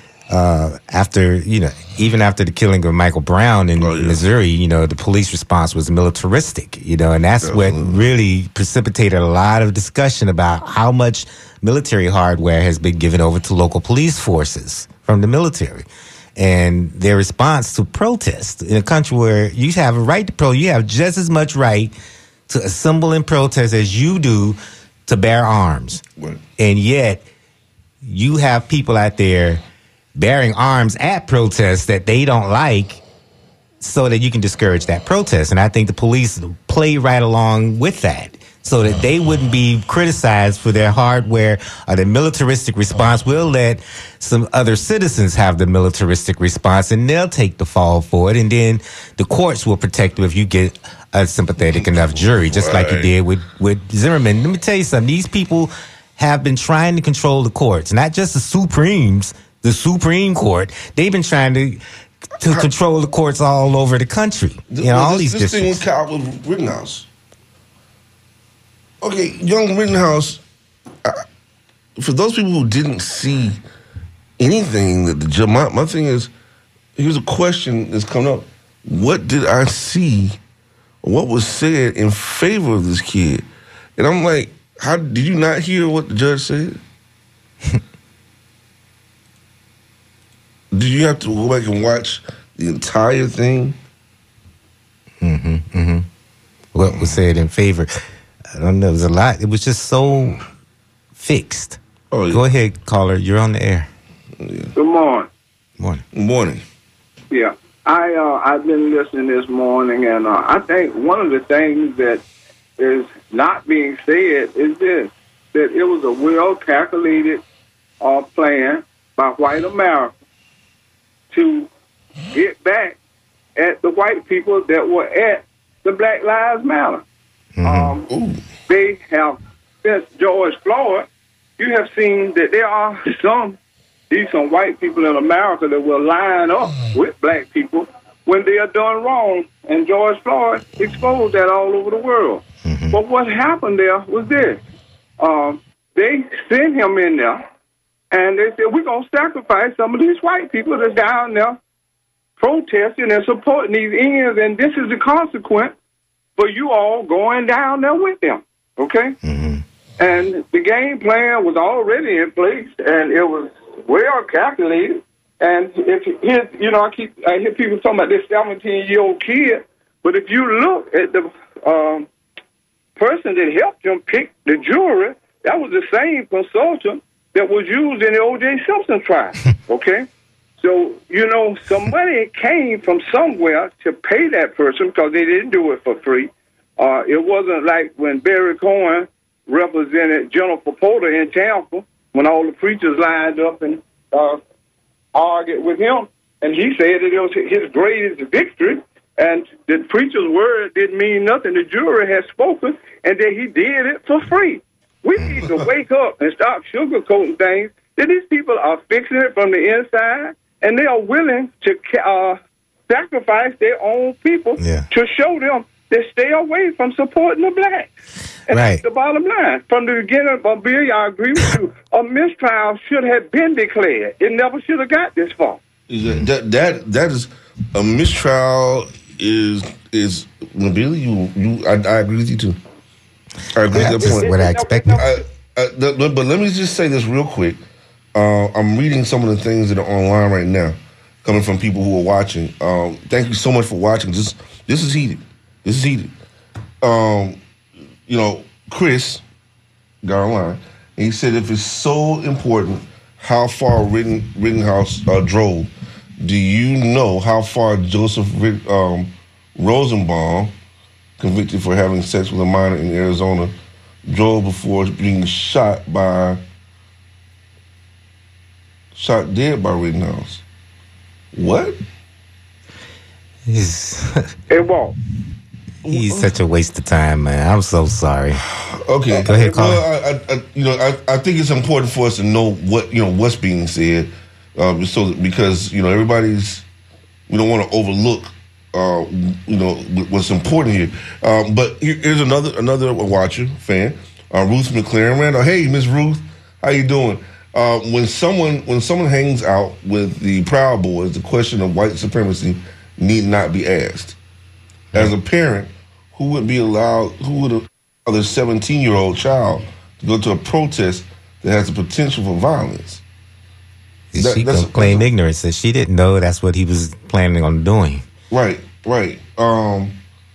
after, you know, even after the killing of Michael Brown in Missouri, you know, the police response was militaristic, you know, and that's what really precipitated a lot of discussion about how much military hardware has been given over to local police forces from the military. And their response to protest in a country where you have a right to you have just as much right to assemble and protest as you do to bear arms. Right. And yet you have people out there bearing arms at protests that they don't like so that you can discourage that protest. And I think the police play right along with that so that they wouldn't be criticized for their hardware or the militaristic response. We'll let some other citizens have the militaristic response and they'll take the fall for it. And then the courts will protect you if you get a sympathetic enough jury, just like you did with Zimmerman. Let me tell you something. These people have been trying to control the courts, not just the Supreme Court. They've been trying to control the courts all over the country. All these districts. This thing with Kyle with Rittenhouse. Okay, young Rittenhouse, for those people who didn't see anything that the judge, my thing is, here's a question that's coming up. What did I see? What was said in favor of this kid? And I'm like, how did you not hear what the judge said? Did you have to go back and watch the entire thing? What was said in favor? I don't know. It was a lot. It was just so fixed. Oh, yeah. Go ahead, caller. You're on the air. Yeah. Good morning. Morning. Yeah. I've been listening this morning, and I think one of the things that is not being said is this, that it was a well-calculated plan by white America to get back at the white people that were at the Black Lives Matter. They have, since George Floyd, you have seen that there are some decent white people in America that will line up with black people when they are done wrong. And George Floyd exposed that all over the world. But what happened there was this. They sent him in there, and they said, we're going to sacrifice some of these white people that's down there protesting and supporting these ends, and this is the consequence for you all going down there with them, okay? And the game plan was already in place, and it was well calculated. And if I hear people talking about this 17-year-old kid, but if you look at the person that helped him pick the jury, that was the same consultant that was used in the O.J. Simpson trial, okay? So, some money came from somewhere to pay that person because they didn't do it for free. It wasn't like when Barry Cohen represented Jennifer Porter in Tampa, when all the preachers lined up and argued with him, and he said that it was his greatest victory, and the preacher's word didn't mean nothing. The jury had spoken, and that he did it for free. We need to wake up and stop sugarcoating things, that these people are fixing it from the inside, and they are willing to sacrifice their own people to show them that stay away from supporting the blacks. And that's the bottom line. From the beginning, Bill, I agree with you. A mistrial should have been declared. It never should have got this far. That is a mistrial. Is Billy? I agree with you too. I agree with that point. What I expected. But let me just say this real quick. I'm reading some of the things that are online right now, coming from people who are watching. Thank you so much for watching. This is heated. This is heated. Chris got online, and he said, if it's so important how far Rittenhouse drove, do you know how far Joseph Rosenbaum, convicted for having sex with a minor in Arizona, drove before being shot dead by Rittenhouse? What? It won't. He's such a waste of time, man. I'm so sorry. Okay, go ahead, Carl. Well, I think it's important for us to know what's being said, because everybody's, we don't want to overlook what's important here. But here's another watcher, fan, Ruth McLaren Randall. Hey, Miss Ruth, how you doing? When someone hangs out with the Proud Boys, the question of white supremacy need not be asked. As a parent, who would allow a 17-year-old child to go to a protest that has the potential for violence? She can claim ignorance that she didn't know that's what he was planning on doing. Right. Who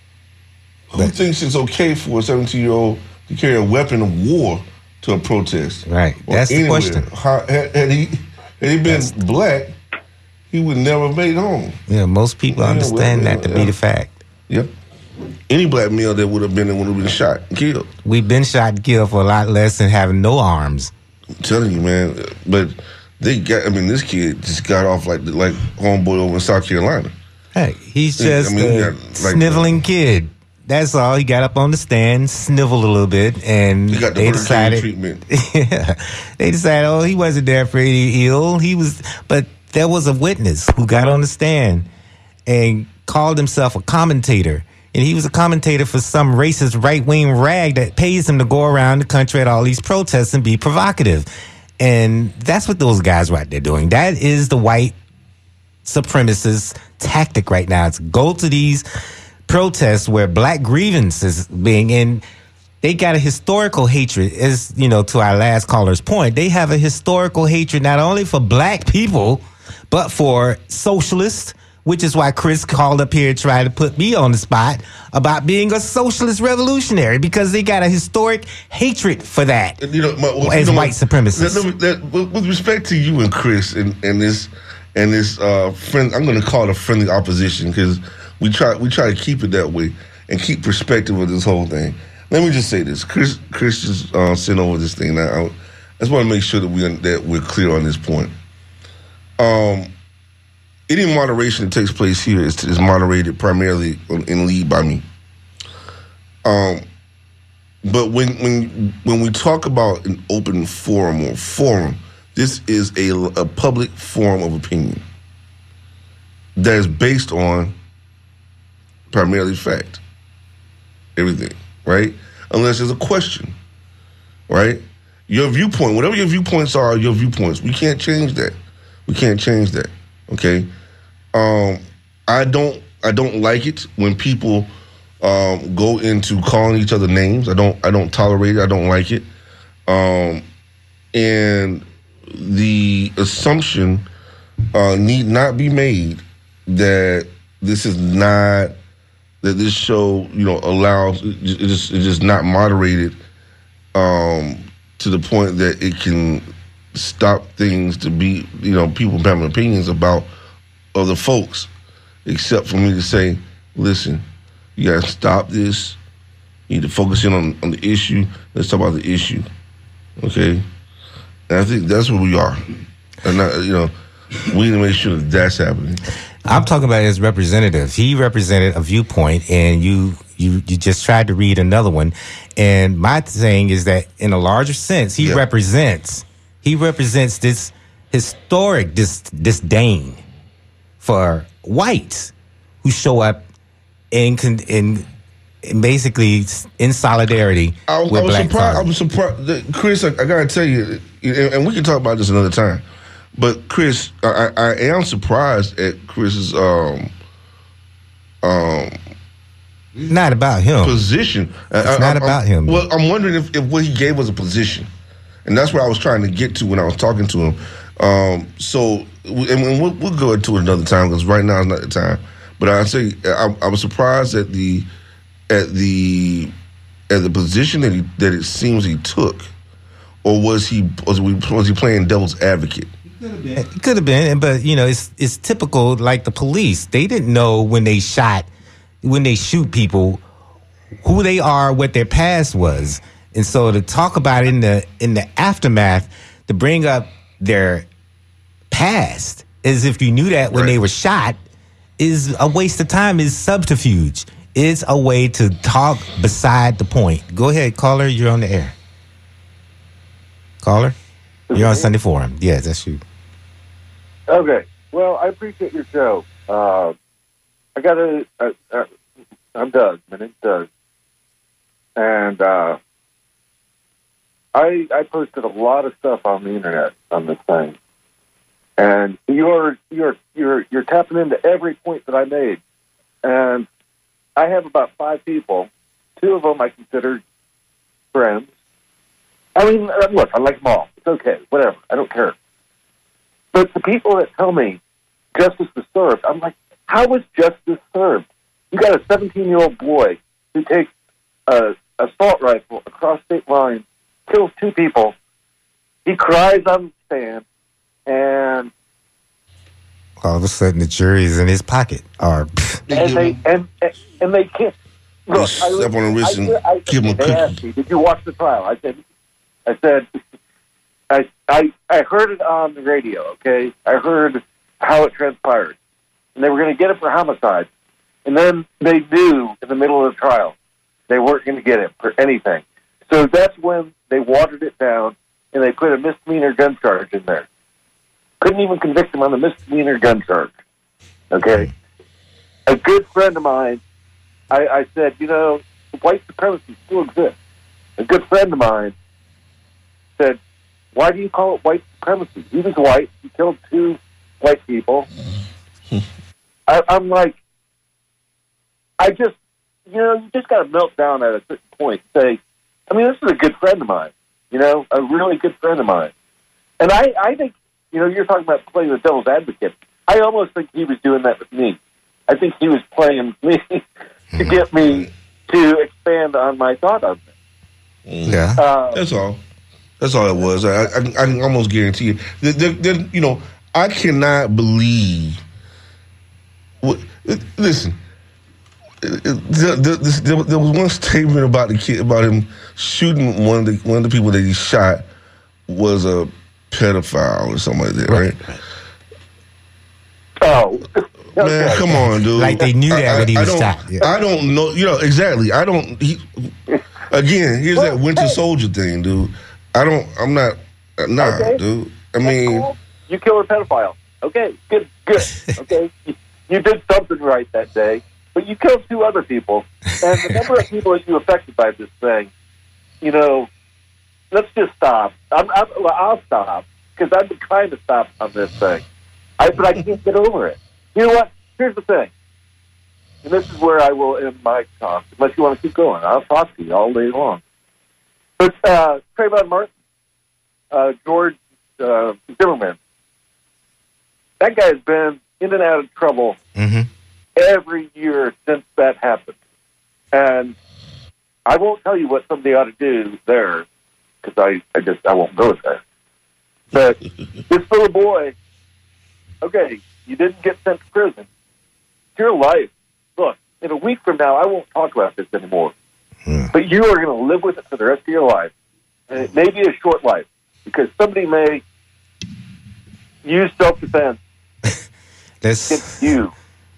thinks it's okay for a 17-year-old to carry a weapon of war to a protest? Right. That's the question. Had he been black, he would never have made it home. Yeah, most people understand that to be the fact. Yep. Any black male that would have been shot and killed. We've been shot and killed for a lot less than having no arms. I'm telling you, man. But this kid just got off like homeboy over in South Carolina. Hey, he's just a sniveling kid. That's all. He got up on the stand, sniveled a little bit, and he got the decided treatment. They decided, he wasn't there for any ill. But there was a witness who got on the stand and called himself a commentator. And he was a commentator for some racist right-wing rag that pays him to go around the country at all these protests and be provocative. And that's what those guys are out there doing. That is the white supremacist tactic right now. It's go to these protests where black grievance is being in. They got a historical hatred, as to our last caller's point. They have a historical hatred not only for black people, but for socialists, which is why Chris called up here to try to put me on the spot about being a socialist revolutionary, because they got a historic hatred for that as white supremacists. With respect to you and Chris and this friend, I'm going to call it a friendly opposition, because we try to keep it that way and keep perspective of this whole thing. Let me just say this: Chris just sent over this thing. Now, I just want to make sure that we're clear on this point. Any moderation that takes place here is moderated primarily and lead by me. But when we talk about an open forum or forum, this is a public forum of opinion that is based on primarily fact. Everything, right? Unless there's a question, right? Your viewpoint, whatever your viewpoints are, your viewpoints. We can't change that. Okay? I don't like it when people go into calling each other names. I don't tolerate it. I don't like it. And the assumption need not be made that this show, allows it just not moderated to the point that it can stop things to be, people having opinions about other folks, except for me to say, listen, you got to stop this. You need to focus in on the issue. Let's talk about the issue, okay? And I think that's where we are. And, we need to make sure that that's happening. I'm talking about his representative. He represented a viewpoint, and you just tried to read another one. And my thing is that, in a larger sense, he represents this historic disdain for whites who show up in basically in solidarity with black folks. I was surprised, Chris. I gotta tell you, and we can talk about this another time. But Chris, I am surprised at Chris's not about him position. It's not about him. Well, I'm wondering if what he gave was a position, and that's what I was trying to get to when I was talking to him. We'll go into it another time because right now is not the time. But I say I was surprised at the position that it seems he took, or was he playing devil's advocate? It could have been, but it's typical. Like the police, they didn't know when they shoot people, who they are, what their past was, and so to talk about it in the aftermath, to bring up their past as if you knew that when they were shot, is a waste of time. Is subterfuge. It's a way to talk beside the point. Go ahead, caller. You're on the air. Caller, you're on Sunday Forum. Yes, that's you. Okay. Well, I appreciate your show. I'm Doug. My name's Doug. And I posted a lot of stuff on the internet on this thing. And you're tapping into every point that I made. And I have about 5 people. 2 of them I consider friends. I mean, look, I like them all. It's okay. Whatever. I don't care. But the people that tell me justice is served, I'm like, how was justice served? You got a 17-year-old boy who takes an assault rifle across state lines, kills 2 people. He cries on the stand, and all of a sudden the jury is in his pocket. And they can't. Look, step on the wrist and give him a cookie. Did you watch the trial? I said, I heard it on the radio, okay? I heard how it transpired. And they were going to get it for homicide. And then they knew in the middle of the trial they weren't going to get it for anything. So that's when they watered it down and they put a misdemeanor gun charge in there. Couldn't even convict him on the misdemeanor gun charge. Okay? A good friend of mine, I said, white supremacy still exists. A good friend of mine said, why do you call it white supremacy? He was white. He killed 2 white people. I'm like, you just got to melt down at a certain point and say, this is a good friend of mine, a really good friend of mine. And I think, you're talking about playing the devil's advocate. I almost think he was doing that with me. I think he was playing me to get me to expand on my thought on this. Yeah. That's all. That's all it was. I can almost guarantee you. I cannot believe. Listen, there was one statement about the kid, about him shooting one of the people that he shot was a pedophile or something like that, right? Oh, Man, come on, dude. Like they knew that when he was shot. Yeah. I don't know. Exactly. Again, here's that Winter Soldier thing, dude. I'm not. Nah, Okay. dude. I mean, Cool. You killed a pedophile. Okay, good. Okay, you did something right that day, but you killed 2 other people, and the number of people that you affected by this thing, let's just stop. I'll stop because I've been trying to stop on this thing, but I can't get over it. You know what? Here's the thing, and this is where I will end my talk. Unless you want to keep going, I'll talk to you all day long. But Trayvon Martin, George Zimmerman, that guy has been in and out of trouble every year since that happened. And I won't tell you what somebody ought to do there, because I won't go there. But this little boy, okay, you didn't get sent to prison. It's your life. Look, in a week from now, I won't talk about this anymore. But you are going to live with it for the rest of your life. And it may be a short life, because somebody may use self-defense against you,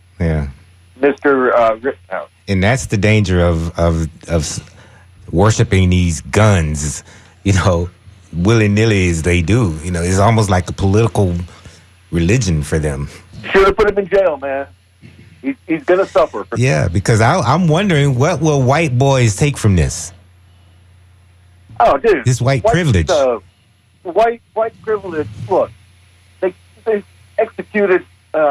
Mr. Rittenhouse. And that's the danger of worshiping these guns, willy-nilly as they do. It's almost like a political religion for them. Should have put him in jail, man. He's going to suffer. Because I'm wondering, what will white boys take from this? Oh, dude. This white privilege. White privilege. Look, they executed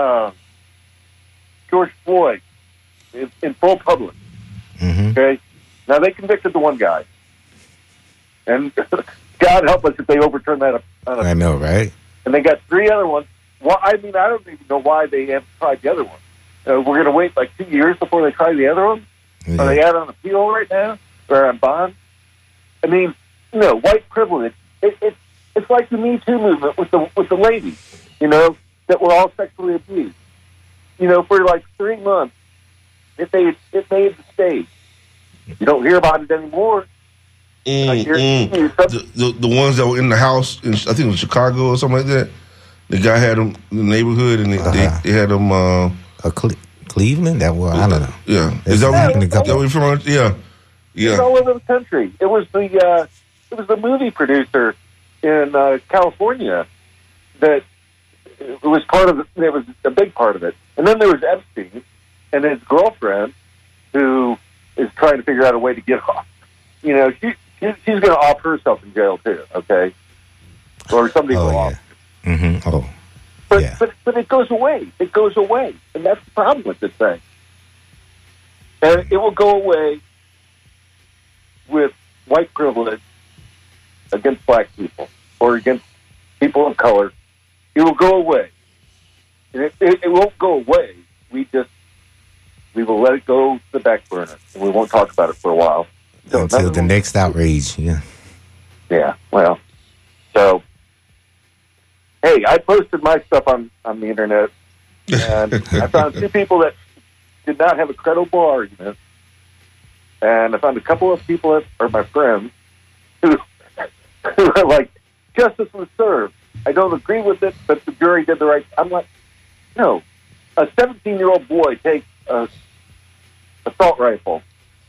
George Floyd in full public. Okay? Now, they convicted the one guy. And God help us if they overturn that. I know, right? And they got 3 other ones. Well, I don't even know why they haven't tried the other one. We're going to wait like 2 years before they try the other one? Yeah. Are they out on appeal right now? Or on bond? I mean, white privilege. It's like the Me Too movement with the ladies, that were all sexually abused. For like 3 months, it made the stage. You don't hear about it anymore. The ones that were in the house, I think it was Chicago or something like that. The guy had them in the neighborhood, and they had them. Cleveland? I don't know. Yeah, is that what you're from? Yeah. It's all over the country. It was the movie producer in California that it was part of it. It was a big part of it. And then there was Epstein and his girlfriend, who is trying to figure out a way to get off. She's going to off herself in jail too. Okay, or somebody will off. But it goes away. It goes away, and that's the problem with this thing. And it will go away with white privilege against black people or against people of color. It will go away. And it won't go away. We will let it go to the back burner, and we won't talk about it for a while. Until the next outrage, Yeah, well, so, hey, I posted my stuff on the internet, and I found 2 people that did not have a credible argument, and I found a couple of people that are my friends who are like, justice was served. I don't agree with it, but the jury did the right. I'm like, no. A 17-year-old boy takes an assault rifle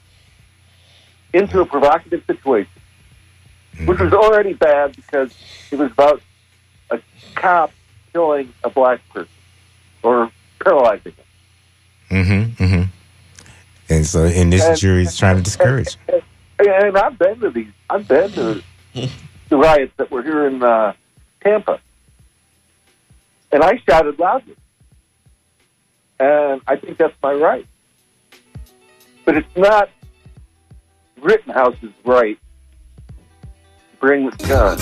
into a provocative situation, which was already bad because it was about a cop killing a black person or paralyzing him. And so, this jury is trying to discourage. And I've been to these. I've been to the riots that were here in Tampa, and I shouted loudly. And I think that's my right. But it's not Rittenhouse's right to bring the gun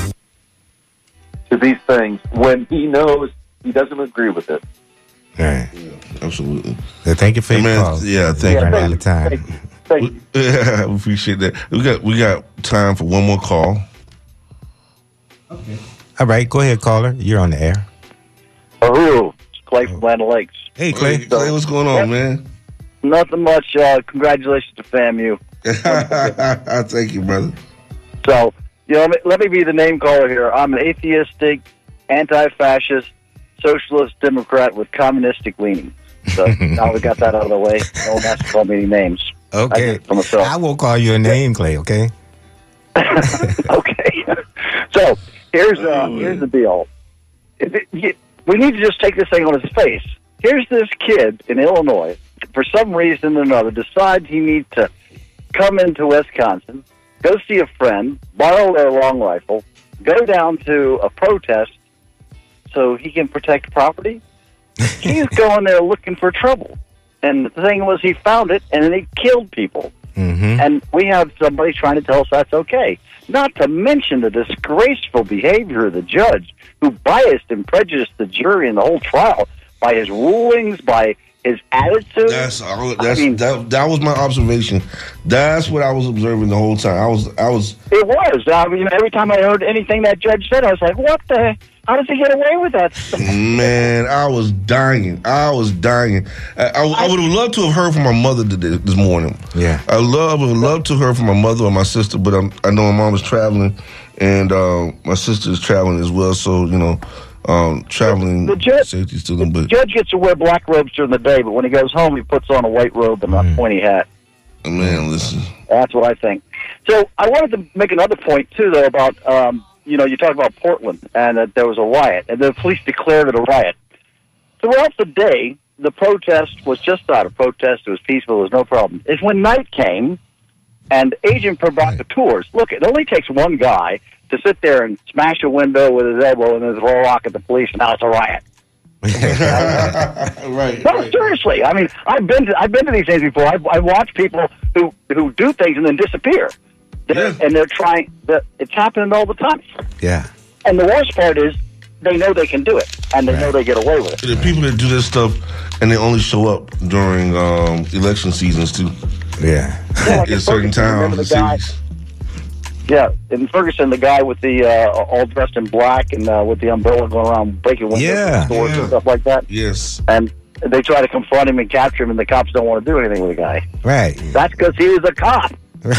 to these things when he knows he doesn't agree with it. Right. Yeah, absolutely. Thank you for your call. Yeah, thank you. Right out of time. Thank you. Yeah, we appreciate that. We got time for one more call. Okay. All right, go ahead, caller. You're on the air. Oh, it's Clay from Land Lakes. Hey, Clay. Clay, what's going on, man? Nothing much. Congratulations to FAMU. Thank you, brother. So, let me be the name caller here. I'm an atheistic, anti-fascist, socialist Democrat with communistic leanings. So now we got that out of the way. No one has to call me any names. Okay. I won't call you a name, Clay, okay? Okay. So here's the deal. We need to just take this thing on its face. Here's this kid in Illinois, for some reason or another, decides he needs to come into Wisconsin, go see a friend, borrow their long rifle, go down to a protest so he can protect property. He's going there looking for trouble. And the thing was, he found it, and then he killed people. Mm-hmm. And we have somebody trying to tell us that's okay. Not to mention the disgraceful behavior of the judge, who biased and prejudiced the jury in the whole trial by his rulings, by his attitude. That was my observation. That's what I was observing the whole time. I was. It was. I mean, every time I heard anything that judge said, I was like, "What the? How does he get away with that stuff?" Man, I was dying. I would have loved to have heard from my mother this morning. Yeah, I would love to have heard from my mother or my sister, but I know my mom is traveling, and my sister is traveling as well. So traveling safety to them. But the judge gets to wear black robes during the day, but when he goes home, he puts on a white robe and a pointy hat. Man, listen. That's what I think. So I wanted to make another point too, though, about you talk about Portland and that there was a riot, and the police declared it a riot. Throughout the day, the protest was just not a protest. It was peaceful. There was no problem. It's when night came and agent provocateurs, look, it only takes one guy to sit there and smash a window with his elbow and then throw a rock at the police, and now it's a riot. Right. No, seriously. I mean, I've been to these things before. I've watched people who do things and then disappear. And they're trying. It's happening all the time. Yeah. And the worst part is they know they can do it, and they know they get away with it. The people that do this stuff, and they only show up during election seasons too. Yeah, like in certain towns and cities. Yeah, in Ferguson, the guy with the all dressed in black and with the umbrella going around breaking windows in stores and stuff like that. Yes. And they try to confront him and capture him, and the cops don't want to do anything with the guy. Right. That's because he was a cop.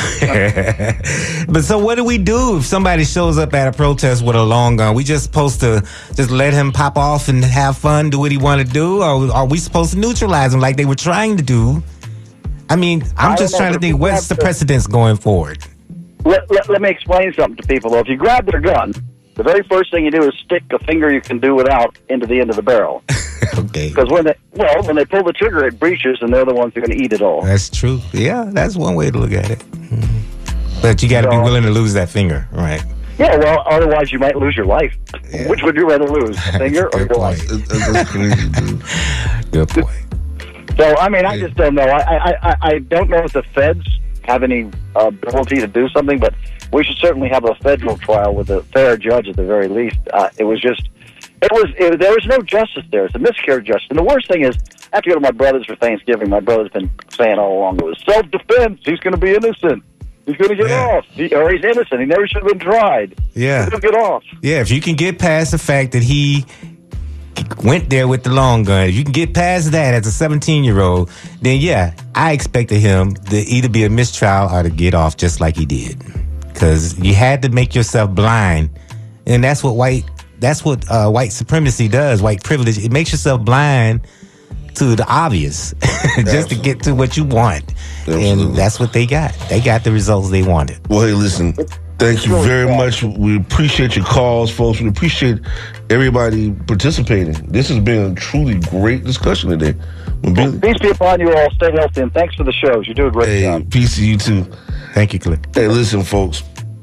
But so what do we do if somebody shows up at a protest with a long gun? We just supposed to just let him pop off and have fun, do what he want to do? Or are we supposed to neutralize him like they were trying to do? I mean, I'm just trying to think, what's the precedence going forward? Let me explain something to people, though. If you grab their gun, the very first thing you do is stick a finger you can do without into the end of the barrel. Okay. Because when they pull the trigger, it breaches, and they're the ones who are going to eat it all. That's true. Yeah, that's one way to look at it. But you got to be willing to lose that finger, right? Yeah, well, otherwise you might lose your life. Yeah. Which would you rather lose, a finger or your life? That's crazy, dude. Good point. So, I mean, I just don't know. I don't know if the feds have any ability to do something, but we should certainly have a federal trial with a fair judge at the very least. There was no justice there. It's a miscarriage of justice. And the worst thing is, I have to go to my brother's for Thanksgiving. My brother's been saying all along, it was self-defense. He's going to be innocent. He's going to get off. Or he's innocent. He never should have been tried. Yeah. He's going to get off. Yeah, if you can get past the fact that he went there with the long gun, if you can get past that as a 17-year-old, then yeah, I expected him to either be a mistrial or to get off just like he did. Because you had to make yourself blind. And that's what white supremacy does, white privilege. It makes yourself blind to the obvious just to get to what you want. Absolutely. And that's what they got. They got the results they wanted. Well, hey, listen, thank you very much. We appreciate your calls, folks. We appreciate everybody participating. This has been a truly great discussion today. Peace be upon you all. Stay healthy, and thanks for the shows. You do a great job. Peace to you, too. Thank you, Cliff. Hey, listen, folks.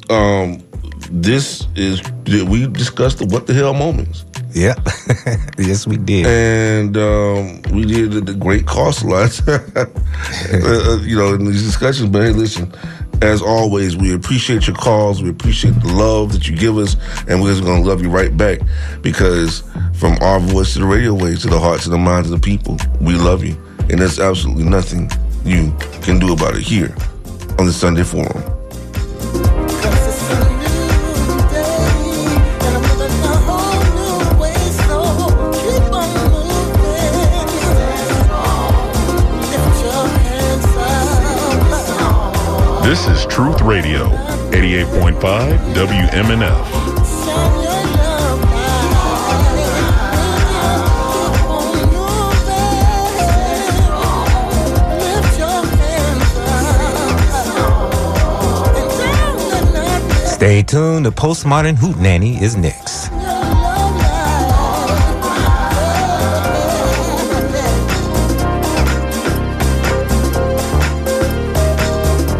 We discussed the what the hell moments. Yeah. Yes, we did. And we did the great cost lots, in these discussions. But hey, listen, as always, we appreciate your calls. We appreciate the love that you give us. And we're going to love you right back, because from our voice to the radio waves, to the hearts and the minds of the people, we love you. And there's absolutely nothing you can do about it here on the Sunday Forum. This is Truth Radio, 88.5 WMNF. Stay tuned. The Postmodern Hootenanny is next.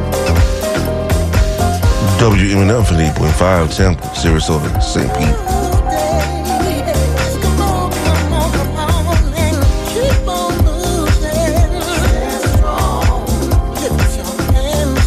WMNF at 8.5 Tampa, Sarasota, St. Pete.